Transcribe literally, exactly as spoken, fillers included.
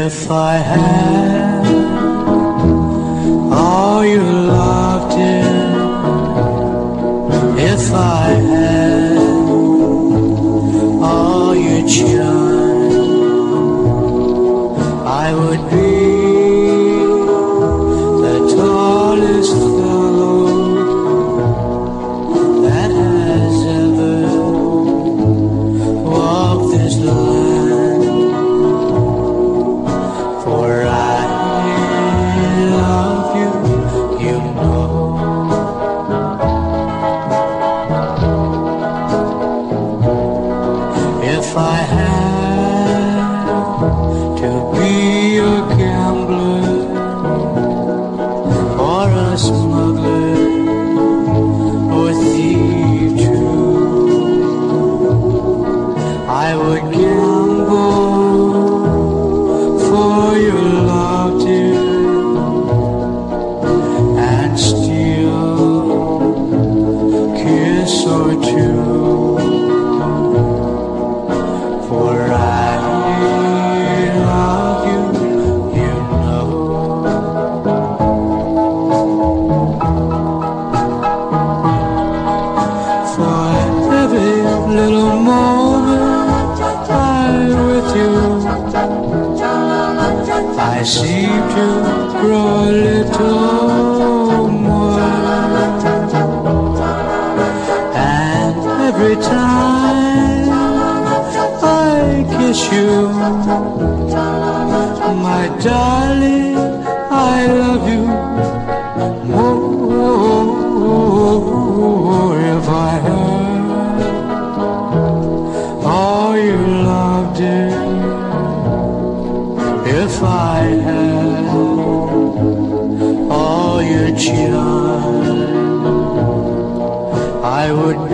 If I had all your love, dear, if I had all your charm, I would be the tallest fellow that has ever walked this land. For I love you, you know. If I had to be a gambler or a smuggler or thief too, I would gamble for your love, dear, and steal a kiss or two. For I love you, you know. For every little moment I'm with you, I seem to grow a little more. And every time I kiss you, my darling, I love you more. If I had all your love, dear, if I had all your charm, I would